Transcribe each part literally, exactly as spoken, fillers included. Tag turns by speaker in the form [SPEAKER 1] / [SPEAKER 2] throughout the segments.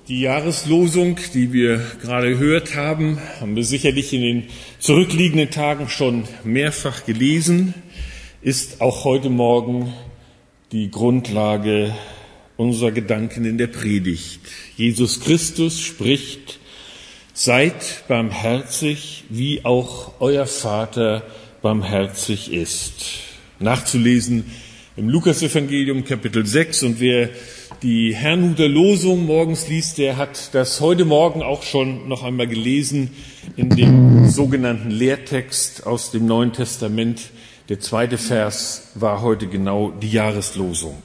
[SPEAKER 1] Die Jahreslosung, die wir gerade gehört haben, haben wir sicherlich in den zurückliegenden Tagen schon mehrfach gelesen, ist auch heute Morgen die Grundlage unserer Gedanken in der Predigt. Jesus Christus spricht: Seid barmherzig, wie auch euer Vater barmherzig ist. Nachzulesen im Lukasevangelium Kapitel sechs, und wer die Herrnhuter Losung morgens liest, der hat das heute Morgen auch schon noch einmal gelesen in dem sogenannten Lehrtext aus dem Neuen Testament. Der zweite Vers war heute genau die Jahreslosung.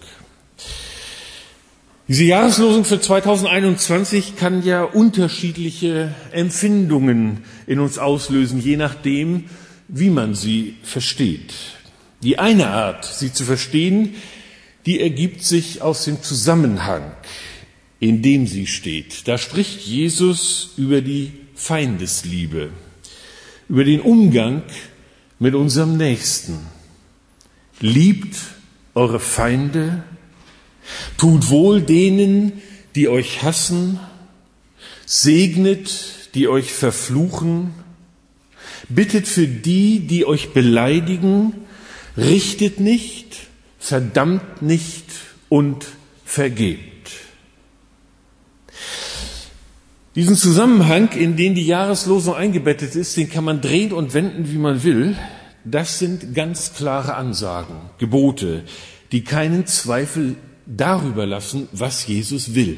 [SPEAKER 1] Diese Jahreslosung für zweitausendeinundzwanzig kann ja unterschiedliche Empfindungen in uns auslösen, je nachdem, wie man sie versteht. Die eine Art, sie zu verstehen, die ergibt sich aus dem Zusammenhang, in dem sie steht. Da spricht Jesus über die Feindesliebe, über den Umgang mit unserem Nächsten. Liebt eure Feinde, tut wohl denen, die euch hassen, segnet, die euch verfluchen, bittet für die, die euch beleidigen, richtet nicht, verdammt nicht und vergebt. Diesen Zusammenhang, in den die Jahreslosung eingebettet ist, den kann man drehen und wenden, wie man will. Das sind ganz klare Ansagen, Gebote, die keinen Zweifel darüber lassen, was Jesus will.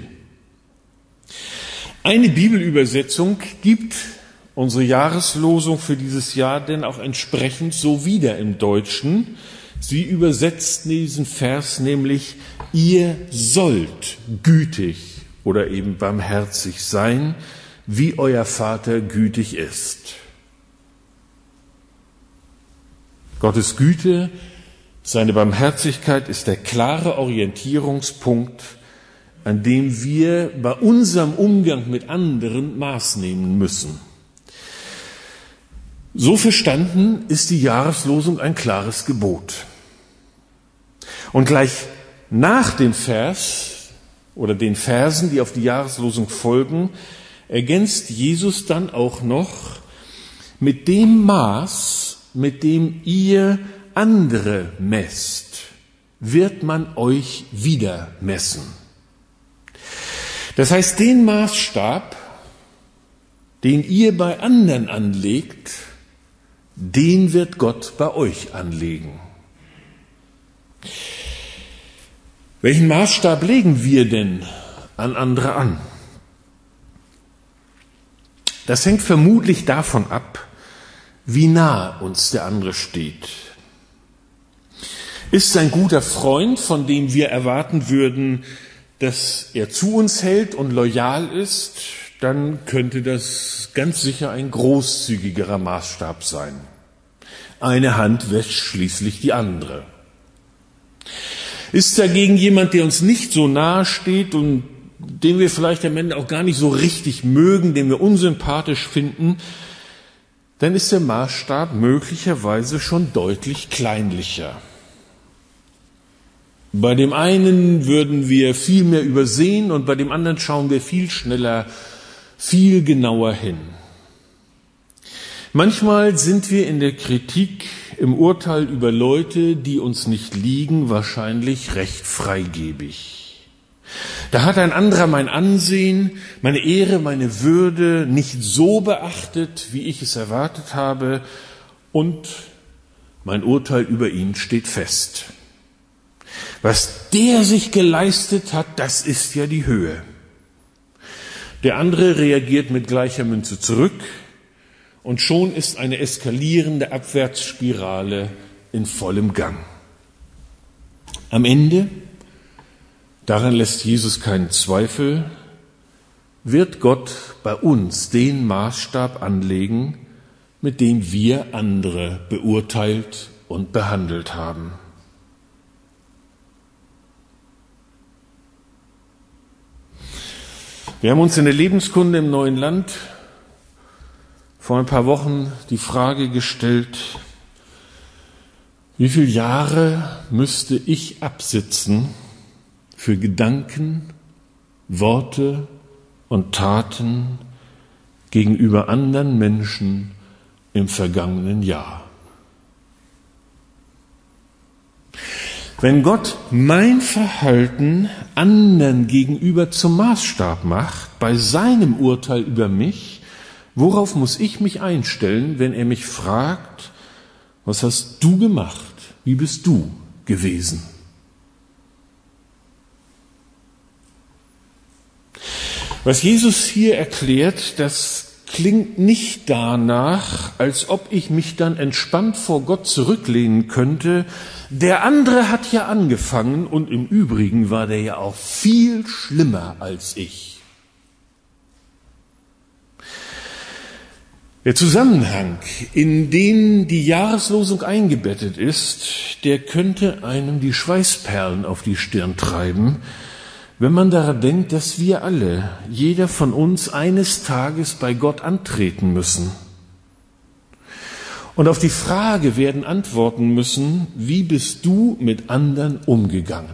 [SPEAKER 1] Eine Bibelübersetzung gibt unsere Jahreslosung für dieses Jahr denn auch entsprechend so wieder im Deutschen. Sie übersetzt diesen Vers nämlich: Ihr sollt gütig oder eben barmherzig sein, wie euer Vater gütig ist. Gottes Güte, seine Barmherzigkeit ist der klare Orientierungspunkt, an dem wir bei unserem Umgang mit anderen Maß nehmen müssen. So verstanden ist die Jahreslosung ein klares Gebot. Und gleich nach dem Vers oder den Versen, die auf die Jahreslosung folgen, ergänzt Jesus dann auch noch: Mit dem Maß, mit dem ihr andere messt, wird man euch wieder messen. Das heißt, den Maßstab, den ihr bei anderen anlegt, den wird Gott bei euch anlegen. Welchen Maßstab legen wir denn an andere an? Das hängt vermutlich davon ab, wie nah uns der andere steht. Ist es ein guter Freund, von dem wir erwarten würden, dass er zu uns hält und loyal ist, dann könnte das ganz sicher ein großzügigerer Maßstab sein. Eine Hand wäscht schließlich die andere. Ist dagegen jemand, der uns nicht so nahe steht und den wir vielleicht am Ende auch gar nicht so richtig mögen, den wir unsympathisch finden, dann ist der Maßstab möglicherweise schon deutlich kleinlicher. Bei dem einen würden wir viel mehr übersehen und bei dem anderen schauen wir viel schneller, viel genauer hin. Manchmal sind wir in der Kritik, im Urteil über Leute, die uns nicht liegen, wahrscheinlich recht freigebig. Da hat ein anderer mein Ansehen, meine Ehre, meine Würde nicht so beachtet, wie ich es erwartet habe, und mein Urteil über ihn steht fest. Was der sich geleistet hat, das ist ja die Höhe. Der andere reagiert mit gleicher Münze zurück, und schon ist eine eskalierende Abwärtsspirale in vollem Gang. Am Ende, daran lässt Jesus keinen Zweifel, wird Gott bei uns den Maßstab anlegen, mit dem wir andere beurteilt und behandelt haben. Wir haben uns in der Lebenskunde im neuen Land vor ein paar Wochen die Frage gestellt: Wie viele Jahre müsste ich absitzen für Gedanken, Worte und Taten gegenüber anderen Menschen im vergangenen Jahr. Wenn Gott mein Verhalten anderen gegenüber zum Maßstab macht, bei seinem Urteil über mich, worauf muss ich mich einstellen, wenn er mich fragt, was hast du gemacht? Wie bist du gewesen? Was Jesus hier erklärt, das klingt nicht danach, als ob ich mich dann entspannt vor Gott zurücklehnen könnte. Der andere hat ja angefangen und im Übrigen war der ja auch viel schlimmer als ich. Der Zusammenhang, in den die Jahreslosung eingebettet ist, der könnte einem die Schweißperlen auf die Stirn treiben, wenn man daran denkt, dass wir alle, jeder von uns, eines Tages bei Gott antreten müssen und auf die Frage werden antworten müssen, wie bist du mit anderen umgegangen?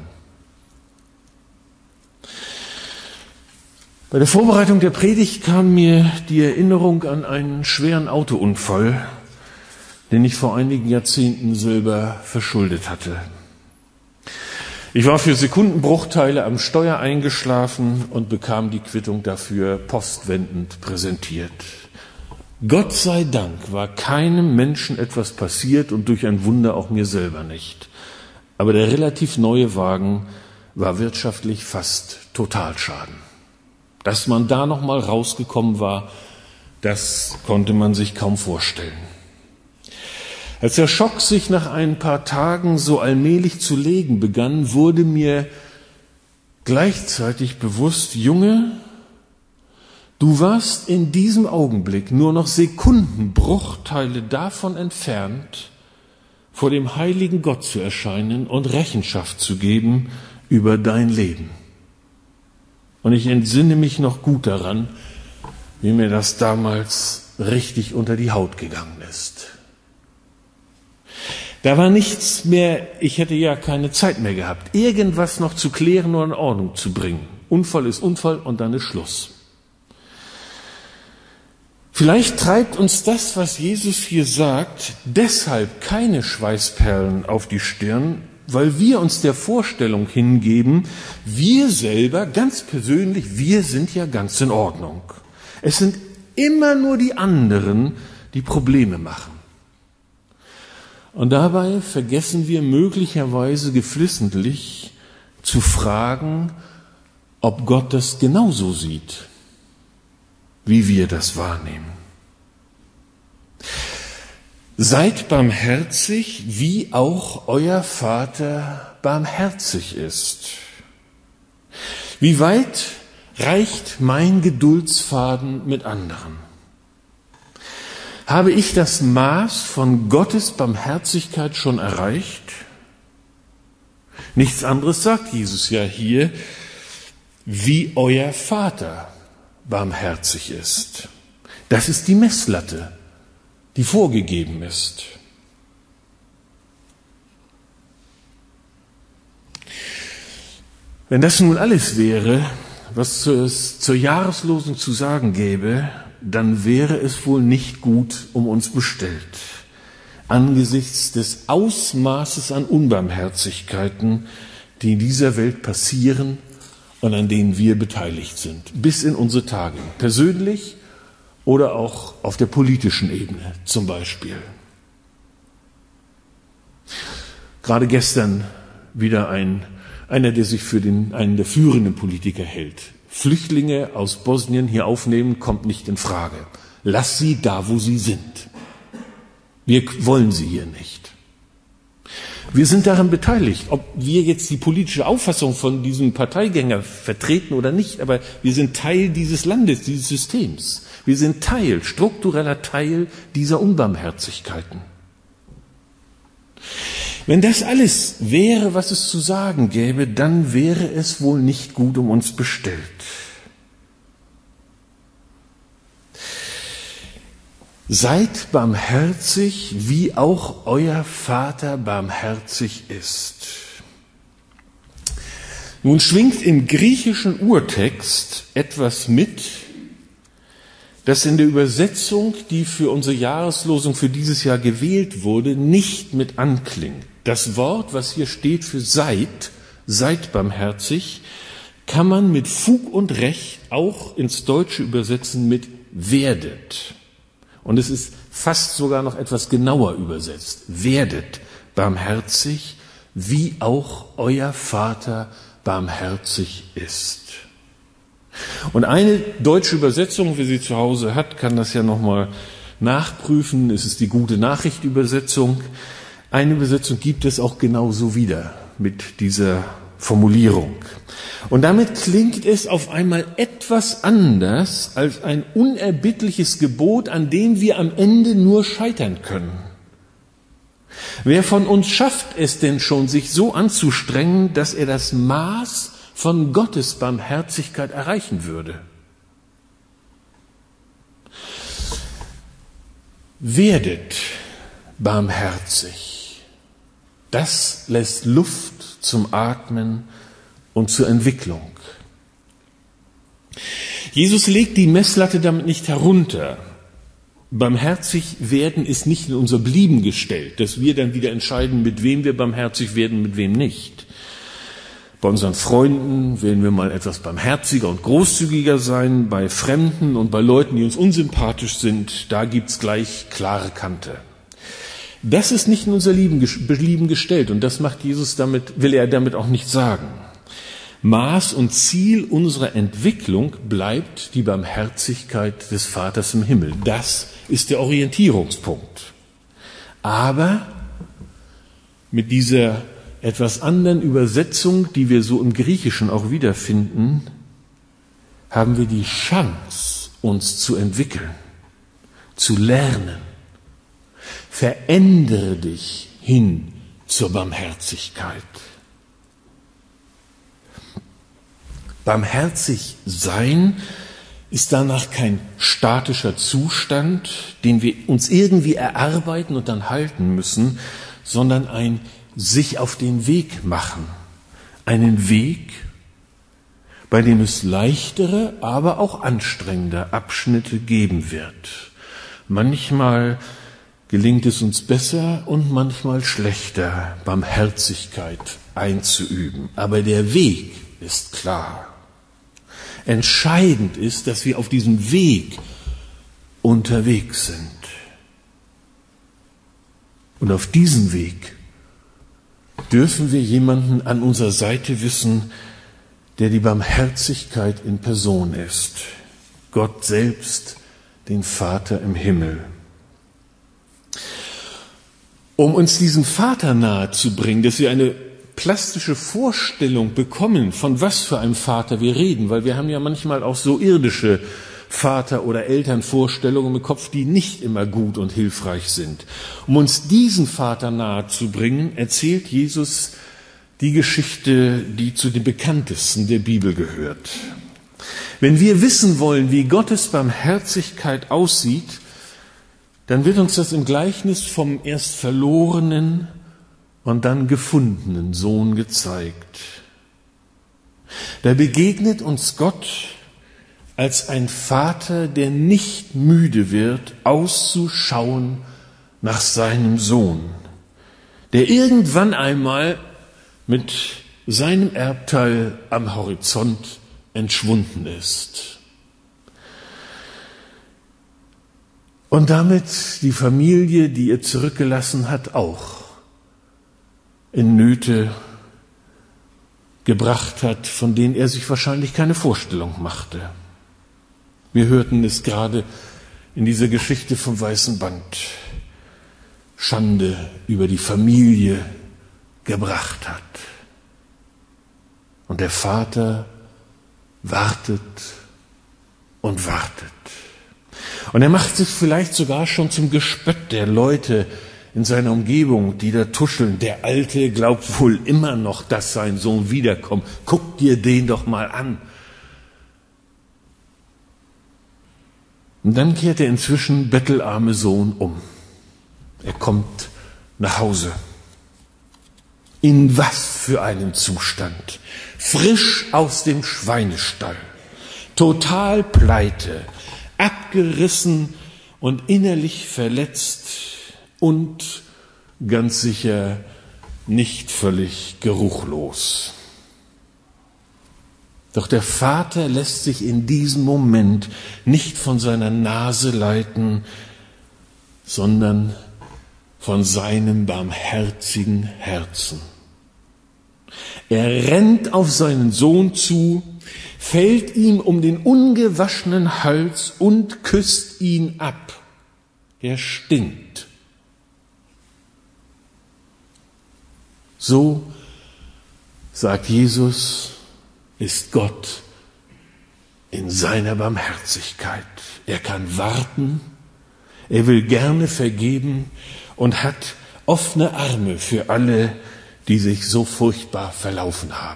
[SPEAKER 1] Bei der Vorbereitung der Predigt kam mir die Erinnerung an einen schweren Autounfall, den ich vor einigen Jahrzehnten selber verschuldet hatte. Ich war für Sekundenbruchteile am Steuer eingeschlafen und bekam die Quittung dafür postwendend präsentiert. Gott sei Dank war keinem Menschen etwas passiert und durch ein Wunder auch mir selber nicht. Aber der relativ neue Wagen war wirtschaftlich fast Totalschaden. Dass man da noch mal rausgekommen war, das konnte man sich kaum vorstellen. Als der Schock sich nach ein paar Tagen so allmählich zu legen begann, wurde mir gleichzeitig bewusst, Junge, du warst in diesem Augenblick nur noch Sekundenbruchteile davon entfernt, vor dem heiligen Gott zu erscheinen und Rechenschaft zu geben über dein Leben. Und ich entsinne mich noch gut daran, wie mir das damals richtig unter die Haut gegangen ist. Da war nichts mehr, ich hätte ja keine Zeit mehr gehabt, irgendwas noch zu klären oder in Ordnung zu bringen. Unfall ist Unfall und dann ist Schluss. Vielleicht treibt uns das, was Jesus hier sagt, deshalb keine Schweißperlen auf die Stirn, weil wir uns der Vorstellung hingeben, wir selber, ganz persönlich, wir sind ja ganz in Ordnung. Es sind immer nur die anderen, die Probleme machen. Und dabei vergessen wir möglicherweise geflissentlich zu fragen, ob Gott das genauso sieht, wie wir das wahrnehmen. Seid barmherzig, wie auch euer Vater barmherzig ist. Wie weit reicht mein Geduldsfaden mit anderen? Habe ich das Maß von Gottes Barmherzigkeit schon erreicht? Nichts anderes sagt Jesus ja hier, wie euer Vater barmherzig ist. Das ist die Messlatte, die vorgegeben ist. Wenn das nun alles wäre, was es zur Jahreslosung zu sagen gäbe, dann wäre es wohl nicht gut um uns bestellt. Angesichts des Ausmaßes an Unbarmherzigkeiten, die in dieser Welt passieren und an denen wir beteiligt sind, bis in unsere Tage, persönlich oder auch auf der politischen Ebene zum Beispiel. Gerade gestern wieder ein, einer, der sich für den, einen der führenden Politiker hält. Flüchtlinge aus Bosnien hier aufnehmen, kommt nicht in Frage. Lass sie da, wo sie sind. Wir wollen sie hier nicht. Wir sind daran beteiligt, ob wir jetzt die politische Auffassung von diesem Parteigänger vertreten oder nicht, aber wir sind Teil dieses Landes, dieses Systems. Wir sind Teil, struktureller Teil dieser Unbarmherzigkeiten. Wenn das alles wäre, was es zu sagen gäbe, dann wäre es wohl nicht gut um uns bestellt. Seid barmherzig, wie auch euer Vater barmherzig ist. Nun schwingt im griechischen Urtext etwas mit, das in der Übersetzung, die für unsere Jahreslosung für dieses Jahr gewählt wurde, nicht mit anklingt. Das Wort, was hier steht für seid, seid barmherzig, kann man mit Fug und Recht auch ins Deutsche übersetzen mit werdet. Und es ist fast sogar noch etwas genauer übersetzt. Werdet barmherzig, wie auch euer Vater barmherzig ist. Und eine deutsche Übersetzung, wer sie zu Hause hat, kann das ja nochmal nachprüfen. Es ist die gute Nachricht-Übersetzung. Eine Übersetzung gibt es auch genauso wieder mit dieser Formulierung. Und damit klingt es auf einmal etwas anders als ein unerbittliches Gebot, an dem wir am Ende nur scheitern können. Wer von uns schafft es denn schon, sich so anzustrengen, dass er das Maß von Gottes Barmherzigkeit erreichen würde? Werdet barmherzig. Das lässt Luft zum Atmen und zur Entwicklung. Jesus legt die Messlatte damit nicht herunter. Barmherzig werden ist nicht in unser Belieben gestellt, dass wir dann wieder entscheiden, mit wem wir barmherzig werden, mit wem nicht. Bei unseren Freunden werden wir mal etwas barmherziger und großzügiger sein, bei Fremden und bei Leuten, die uns unsympathisch sind, da gibt's gleich klare Kante. Das ist nicht in unser Belieben gestellt und das macht Jesus damit, will er damit auch nicht sagen. Maß und Ziel unserer Entwicklung bleibt die Barmherzigkeit des Vaters im Himmel. Das ist der Orientierungspunkt. Aber mit dieser etwas anderen Übersetzung, die wir so im Griechischen auch wiederfinden, haben wir die Chance, uns zu entwickeln, zu lernen. Verändere dich hin zur Barmherzigkeit. Barmherzig sein ist danach kein statischer Zustand, den wir uns irgendwie erarbeiten und dann halten müssen, sondern ein sich auf den Weg machen. Einen Weg, bei dem es leichtere, aber auch anstrengende Abschnitte geben wird. Manchmal gelingt es uns besser und manchmal schlechter, Barmherzigkeit einzuüben. Aber der Weg ist klar. Entscheidend ist, dass wir auf diesem Weg unterwegs sind. Und auf diesem Weg dürfen wir jemanden an unserer Seite wissen, der die Barmherzigkeit in Person ist. Gott selbst, den Vater im Himmel. Um uns diesem Vater nahe zu bringen, dass wir eine plastische Vorstellung bekommen, von was für einem Vater wir reden, weil wir haben ja manchmal auch so irdische Vater- oder Elternvorstellungen im Kopf, die nicht immer gut und hilfreich sind. Um uns diesen Vater nahe zu bringen, erzählt Jesus die Geschichte, die zu den bekanntesten der Bibel gehört. Wenn wir wissen wollen, wie Gottes Barmherzigkeit aussieht, dann wird uns das im Gleichnis vom erst verlorenen und dann gefundenen Sohn gezeigt. Da begegnet uns Gott als ein Vater, der nicht müde wird, auszuschauen nach seinem Sohn, der irgendwann einmal mit seinem Erbteil am Horizont entschwunden ist. Und damit die Familie, die er zurückgelassen hat, auch in Nöte gebracht hat, von denen er sich wahrscheinlich keine Vorstellung machte. Wir hörten es gerade in dieser Geschichte vom Weißen Band. Schande über die Familie gebracht hat. Und der Vater wartet und wartet. Und er macht sich vielleicht sogar schon zum Gespött der Leute in seiner Umgebung, die da tuscheln. Der Alte glaubt wohl immer noch, dass sein Sohn wiederkommt. Guck dir den doch mal an. Und dann kehrt der inzwischen bettelarme Sohn um. Er kommt nach Hause. In was für einem Zustand. Frisch aus dem Schweinestall. Total pleite. Abgerissen und innerlich verletzt und ganz sicher nicht völlig geruchlos. Doch der Vater lässt sich in diesem Moment nicht von seiner Nase leiten, sondern von seinem barmherzigen Herzen. Er rennt auf seinen Sohn zu, fällt ihm um den ungewaschenen Hals und küsst ihn ab. Er stinkt. So, sagt Jesus, ist Gott in seiner Barmherzigkeit. Er kann warten, er will gerne vergeben und hat offene Arme für alle, die sich so furchtbar verlaufen haben.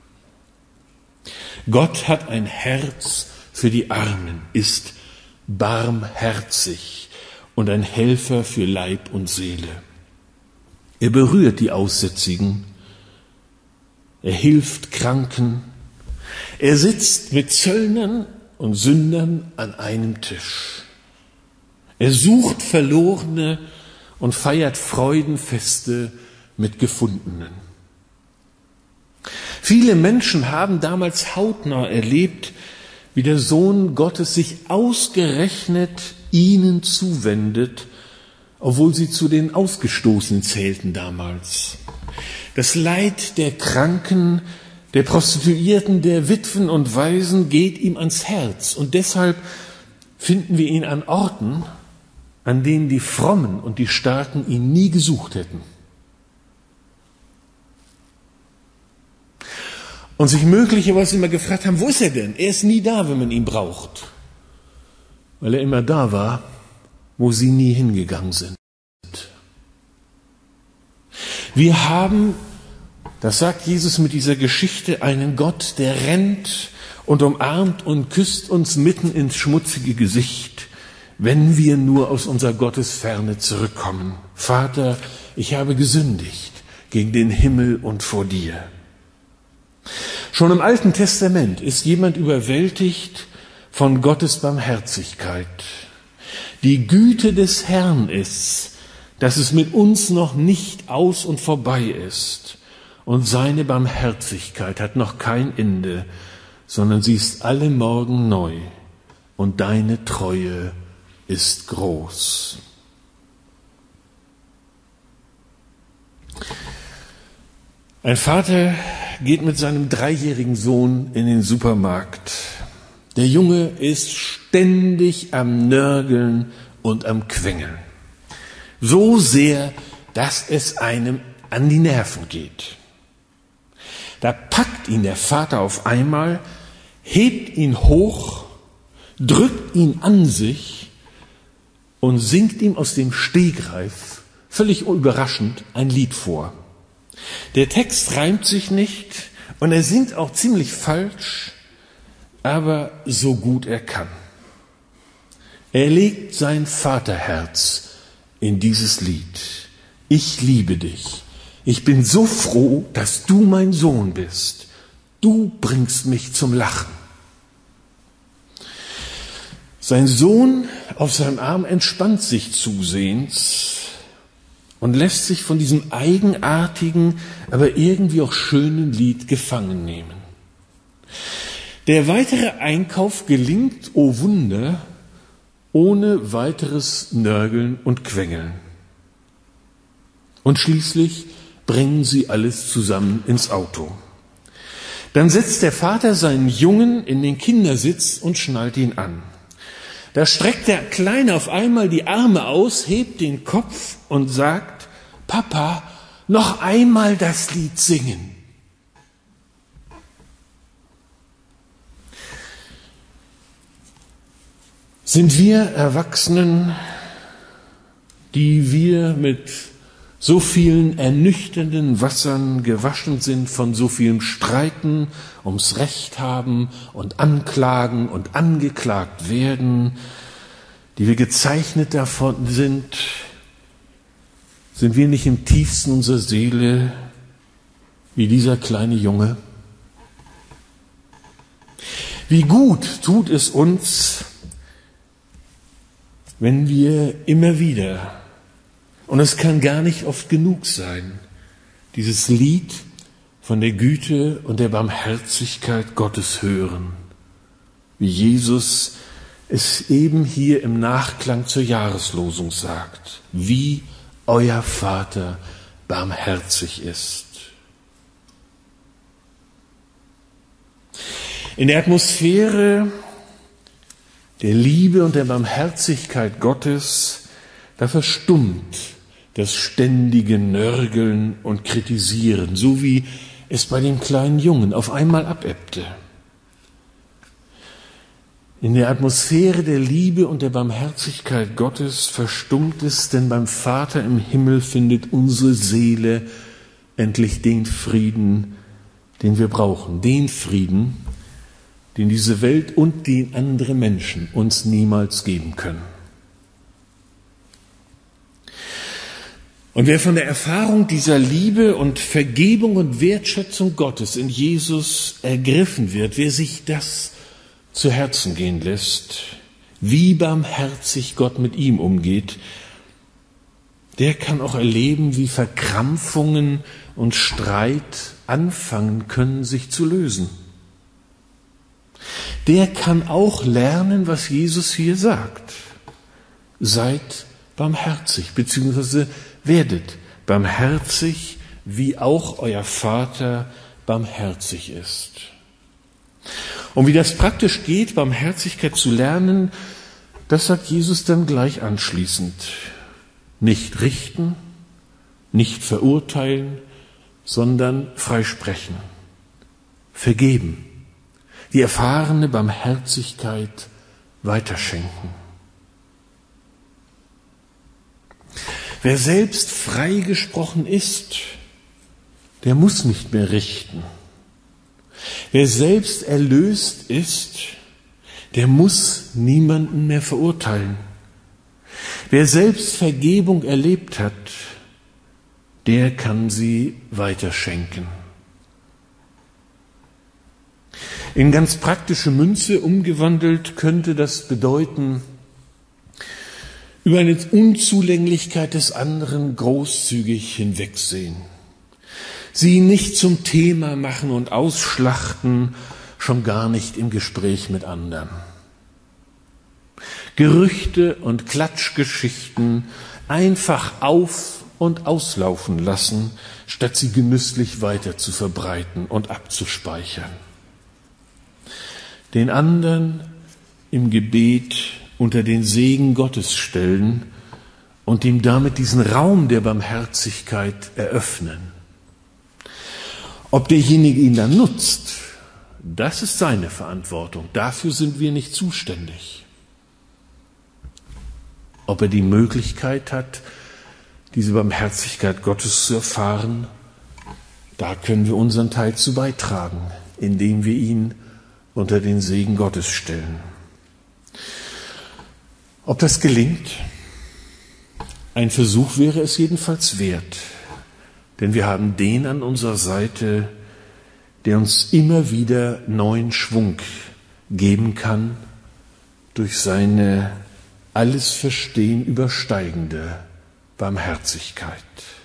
[SPEAKER 1] Gott hat ein Herz für die Armen, ist barmherzig und ein Helfer für Leib und Seele. Er berührt die Aussätzigen, er hilft Kranken, er sitzt mit Zöllnern und Sündern an einem Tisch. Er sucht Verlorene und feiert Freudenfeste mit Gefundenen. Viele Menschen haben damals hautnah erlebt, wie der Sohn Gottes sich ausgerechnet ihnen zuwendet, obwohl sie zu den Ausgestoßenen zählten damals. Das Leid der Kranken, der Prostituierten, der Witwen und Waisen geht ihm ans Herz. Und deshalb finden wir ihn an Orten, an denen die Frommen und die Starken ihn nie gesucht hätten. Und sich möglicherweise immer gefragt haben, wo ist er denn? Er ist nie da, wenn man ihn braucht. Weil er immer da war, wo sie nie hingegangen sind. Wir haben, das sagt Jesus mit dieser Geschichte, einen Gott, der rennt und umarmt und küsst uns mitten ins schmutzige Gesicht, wenn wir nur aus unserer Gottesferne zurückkommen. Vater, ich habe gesündigt gegen den Himmel und vor dir. Schon im Alten Testament ist jemand überwältigt von Gottes Barmherzigkeit. Die Güte des Herrn ist, dass es mit uns noch nicht aus und vorbei ist. Und seine Barmherzigkeit hat noch kein Ende, sondern sie ist alle Morgen neu. Und deine Treue ist groß. Ein Vater geht mit seinem dreijährigen Sohn in den Supermarkt. Der Junge ist ständig am Nörgeln und am Quengeln. So sehr, dass es einem an die Nerven geht. Da packt ihn der Vater auf einmal, hebt ihn hoch, drückt ihn an sich und singt ihm aus dem Stegreif, völlig überraschend, ein Lied vor. Der Text reimt sich nicht und er singt auch ziemlich falsch, aber so gut er kann. Er legt sein Vaterherz in dieses Lied. Ich liebe dich. Ich bin so froh, dass du mein Sohn bist. Du bringst mich zum Lachen. Sein Sohn auf seinem Arm entspannt sich zusehends und lässt sich von diesem eigenartigen, aber irgendwie auch schönen Lied gefangen nehmen. Der weitere Einkauf gelingt, oh Wunder, ohne weiteres Nörgeln und Quengeln. Und schließlich bringen sie alles zusammen ins Auto. Dann setzt der Vater seinen Jungen in den Kindersitz und schnallt ihn an. Da streckt der Kleine auf einmal die Arme aus, hebt den Kopf und sagt, Papa, noch einmal das Lied singen. Sind wir Erwachsenen, die wir mit so vielen ernüchternden Wassern gewaschen sind, von so vielem Streiten ums Recht haben und Anklagen und angeklagt werden, die wir gezeichnet davon sind, sind wir nicht im tiefsten unserer Seele wie dieser kleine Junge? Wie gut tut es uns, wenn wir immer wieder, und es kann gar nicht oft genug sein, dieses Lied von der Güte und der Barmherzigkeit Gottes hören, wie Jesus es eben hier im Nachklang zur Jahreslosung sagt, wie euer Vater barmherzig ist. In der Atmosphäre der Liebe und der Barmherzigkeit Gottes, da verstummt das ständige Nörgeln und Kritisieren, so wie es bei dem kleinen Jungen auf einmal abebbte. In der Atmosphäre der Liebe und der Barmherzigkeit Gottes verstummt es, denn beim Vater im Himmel findet unsere Seele endlich den Frieden, den wir brauchen, den Frieden, den diese Welt und die andere Menschen uns niemals geben können. Und wer von der Erfahrung dieser Liebe und Vergebung und Wertschätzung Gottes in Jesus ergriffen wird, wer sich das zu Herzen gehen lässt, wie barmherzig Gott mit ihm umgeht, der kann auch erleben, wie Verkrampfungen und Streit anfangen können, sich zu lösen. Der kann auch lernen, was Jesus hier sagt. Seid barmherzig, beziehungsweise werdet barmherzig, wie auch euer Vater barmherzig ist. Und wie das praktisch geht, Barmherzigkeit zu lernen, das sagt Jesus dann gleich anschließend. Nicht richten, nicht verurteilen, sondern freisprechen, vergeben, die erfahrene Barmherzigkeit weiterschenken. Wer selbst freigesprochen ist, der muss nicht mehr richten. Wer selbst erlöst ist, der muss niemanden mehr verurteilen. Wer selbst Vergebung erlebt hat, der kann sie weiterschenken. In ganz praktische Münze umgewandelt könnte das bedeuten, über eine Unzulänglichkeit des anderen großzügig hinwegsehen. Sie nicht zum Thema machen und ausschlachten, schon gar nicht im Gespräch mit anderen. Gerüchte und Klatschgeschichten einfach auf- und auslaufen lassen, statt sie genüsslich weiter zu verbreiten und abzuspeichern. Den anderen im Gebet unter den Segen Gottes stellen und ihm damit diesen Raum der Barmherzigkeit eröffnen. Ob derjenige ihn dann nutzt, das ist seine Verantwortung. Dafür sind wir nicht zuständig. Ob er die Möglichkeit hat, diese Barmherzigkeit Gottes zu erfahren, da können wir unseren Teil zu beitragen, indem wir ihn unter den Segen Gottes stellen. Ob das gelingt? Ein Versuch wäre es jedenfalls wert, denn wir haben den an unserer Seite, der uns immer wieder neuen Schwung geben kann durch seine alles Verstehen übersteigende Barmherzigkeit.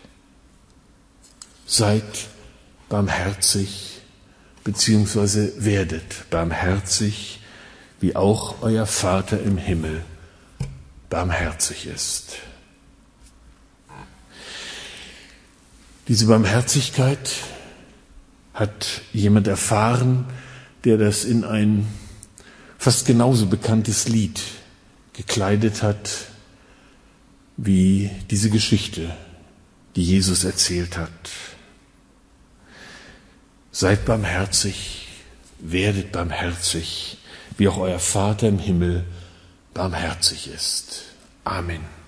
[SPEAKER 1] Seid barmherzig, beziehungsweise werdet barmherzig, wie auch euer Vater im Himmel barmherzig ist. Diese Barmherzigkeit hat jemand erfahren, der das in ein fast genauso bekanntes Lied gekleidet hat, wie diese Geschichte, die Jesus erzählt hat. Seid barmherzig, werdet barmherzig, wie auch euer Vater im Himmel barmherzig ist. Amen.